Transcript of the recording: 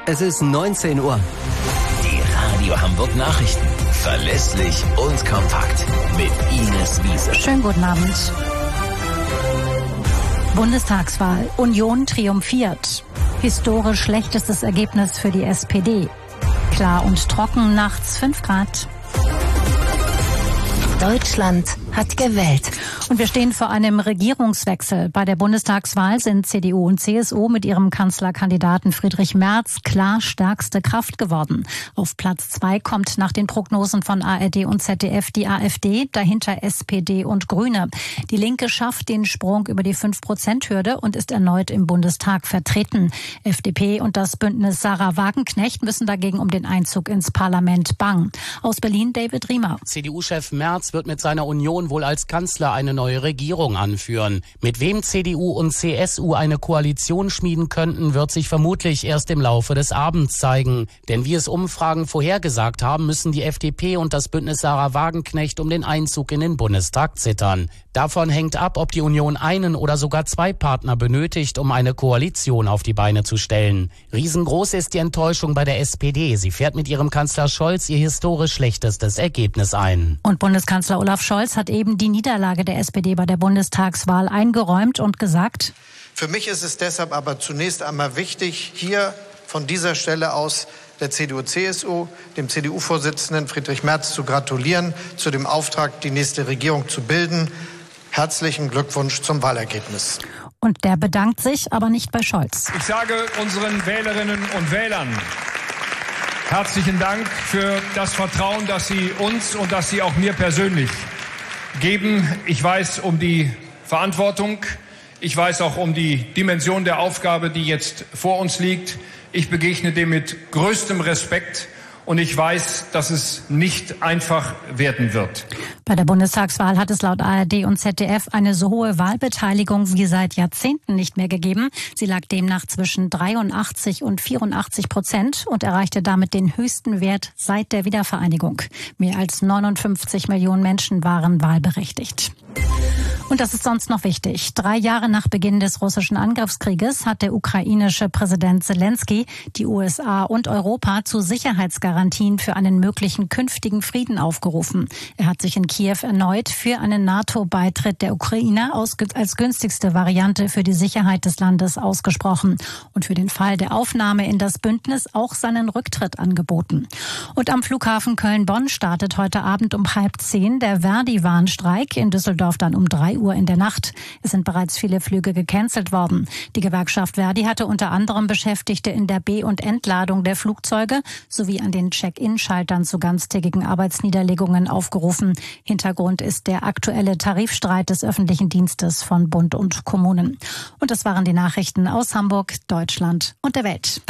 Es ist 19 Uhr. Die Radio Hamburg Nachrichten. Verlässlich und kompakt. Mit Ines Wiese. Schönen guten Abend. Bundestagswahl. Union triumphiert. Historisch schlechtestes Ergebnis für die SPD. Klar und trocken, nachts 5 Grad. Deutschland hat gewählt. Und wir stehen vor einem Regierungswechsel. Bei der Bundestagswahl sind CDU und CSU mit ihrem Kanzlerkandidaten Friedrich Merz klar stärkste Kraft geworden. Auf Platz 2 kommt nach den Prognosen von ARD und ZDF die AfD, dahinter SPD und Grüne. Die Linke schafft den Sprung über die 5%-Hürde und ist erneut im Bundestag vertreten. FDP und das Bündnis Sarah Wagenknecht müssen dagegen um den Einzug ins Parlament bangen. Aus Berlin David Riemer. CDU-Chef Merz wird mit seiner Union wohl als Kanzler eine neue Regierung anführen. Mit wem CDU und CSU eine Koalition schmieden könnten, wird sich vermutlich erst im Laufe des Abends zeigen. Denn wie es Umfragen vorhergesagt haben, müssen die FDP und das Bündnis Sarah Wagenknecht um den Einzug in den Bundestag zittern. Davon hängt ab, ob die Union einen oder sogar 2 Partner benötigt, um eine Koalition auf die Beine zu stellen. Riesengroß ist die Enttäuschung bei der SPD. Sie fährt mit ihrem Kanzler Scholz ihr historisch schlechtestes Ergebnis ein. Und Bundeskanzler Olaf Scholz hat eben die Niederlage der SPD bei der Bundestagswahl eingeräumt und gesagt: Für mich ist es deshalb aber zunächst einmal wichtig, hier von dieser Stelle aus der CDU-CSU, dem CDU-Vorsitzenden Friedrich Merz zu gratulieren, zu dem Auftrag, die nächste Regierung zu bilden. Herzlichen Glückwunsch zum Wahlergebnis. Und der bedankt sich, aber nicht bei Scholz. Ich sage unseren Wählerinnen und Wählern herzlichen Dank für das Vertrauen, das Sie uns und das Sie auch mir persönlich geben. Ich weiß um die Verantwortung. Ich weiß auch um die Dimension der Aufgabe, die jetzt vor uns liegt. Ich begegne dem mit größtem Respekt. Und ich weiß, dass es nicht einfach werden wird. Bei der Bundestagswahl hat es laut ARD und ZDF eine so hohe Wahlbeteiligung wie seit Jahrzehnten nicht mehr gegeben. Sie lag demnach zwischen 83 und 84% und erreichte damit den höchsten Wert seit der Wiedervereinigung. Mehr als 59 Millionen Menschen waren wahlberechtigt. Und das ist sonst noch wichtig. 3 Jahre nach Beginn des russischen Angriffskrieges hat der ukrainische Präsident Zelensky die USA und Europa zu Sicherheitsgarantien für einen möglichen künftigen Frieden aufgerufen. Er hat sich in Kiew erneut für einen NATO-Beitritt der Ukraine als günstigste Variante für die Sicherheit des Landes ausgesprochen und für den Fall der Aufnahme in das Bündnis auch seinen Rücktritt angeboten. Und am Flughafen Köln-Bonn startet heute Abend um 9:30 der Verdi-Warnstreik, in Düsseldorf dann um 3 Uhr in der Nacht. Es sind bereits viele Flüge gecancelt worden. Die Gewerkschaft Verdi hatte unter anderem Beschäftigte in der Be- und Entladung der Flugzeuge sowie an den Check-in-Schaltern zu ganztägigen Arbeitsniederlegungen aufgerufen. Hintergrund ist der aktuelle Tarifstreit des öffentlichen Dienstes von Bund und Kommunen. Und das waren die Nachrichten aus Hamburg, Deutschland und der Welt.